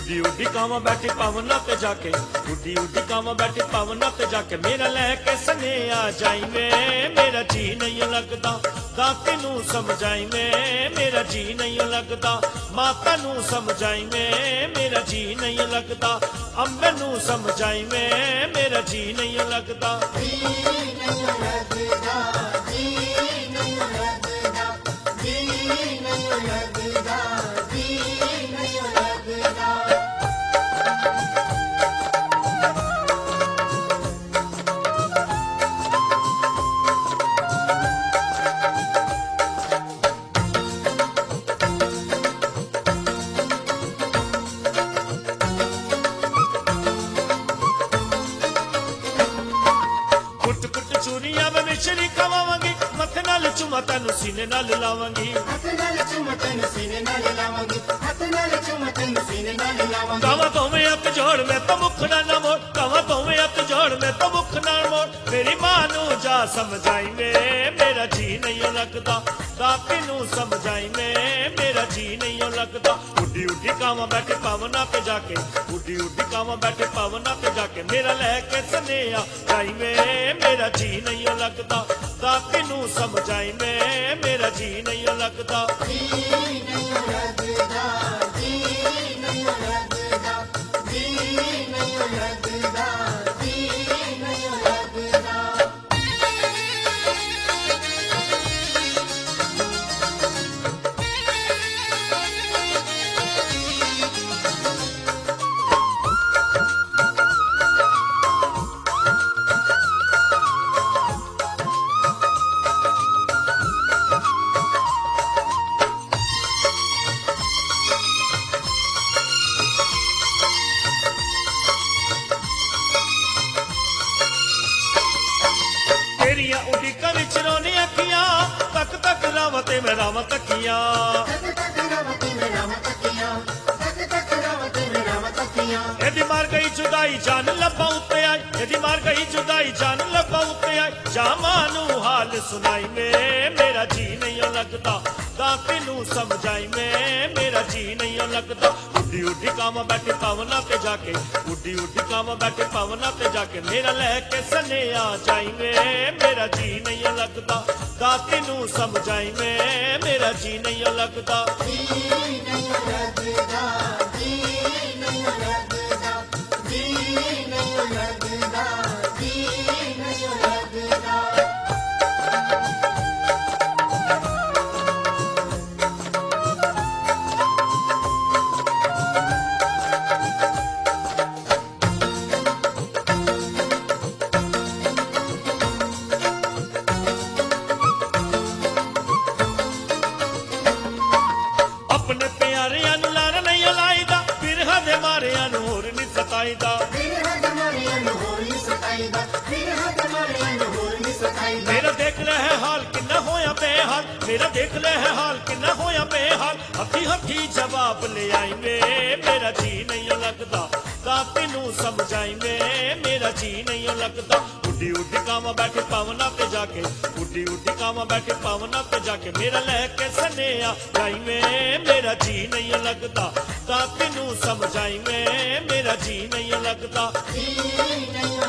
उडी उडी कावां बैठी पवना ते जाके, उडी उडी कावां बैठी पवना ते जाके, मेरा लैके सने आ जाई वे, मेरा जी नहीं लगदा दाती नू समझाई वे, मेरा जी नहीं लगदा माता नू समझाई वे, मेरा जी नहीं लगदा अम्बे नू समझाई वे, मेरा जी नहीं लगदा। चूरियां मैं मिश्री खवावांगी, मथे नाल चुमा तेनू सीने नाल लावांगी, कावा दोवें हथ जोड़ मैं तो मुख ना मोड़, कावा दोवें हथ जोड़ मैं तो मुख ना मोड़, मेरी मां नू जा समझाई वे, मेरा जी नहीं लगदा दाती नू समझाई वे, मेरा जी नहीं लगदा। उडी उडी कावा बैठे पवना ते जाके, उडी उडी कावा बैठे पवना ते जाके, मेरा लैके सने आ जाई वे, मेरा जी नहीं लगदा दाती नू समझाई वे, मेरा जी नहीं लगदा। तेरिया उड़ीका विच रोनी अखियां, तक तक रावते मैं राव तकियां, यदि मार गई जुदाई जान लब्बा उत्ते आई, यदि मार गई जुदाई जान लब्बा उत्ते आई, जा मानू हाल सुनाई वे, मेरा जी नहीं लगदा दाती नू समझाई वे, मेरा जी नहीं लगदा। उडी उडी कावां बैठे पवना ते जाके, उडी उडी कावां बैठे पवना ते जाके, मेरा लैके सने आ जाई वे, मेरा जी नहीं लगदा दाती नू समझाई वे, मेरा जी नहीं लगदा। अपने प्यारियां नू लारा नहीं लाईदा, बिरहा दे मारियां नू होर नहीं सताईदा, मेरा देख ले है हाल किन्ना होया बेहाल, मेरा देख ले है हाल किन्ना होया बेहाल, हथी हथी जवाब ले आई वे, मेरा जी नहीं लगदा दाती नू समझाई वे, मेरा जी नहीं लगदा। उडी उडी कावां बैठे पवना ते जाके, उडी उडी कावां बैठे पवना ते जाके, मेरा लैके सने आ जाई वे, मेरा जी नहीं लगदा दाती नू समझाई वे, मेरा जी नहीं लगदा।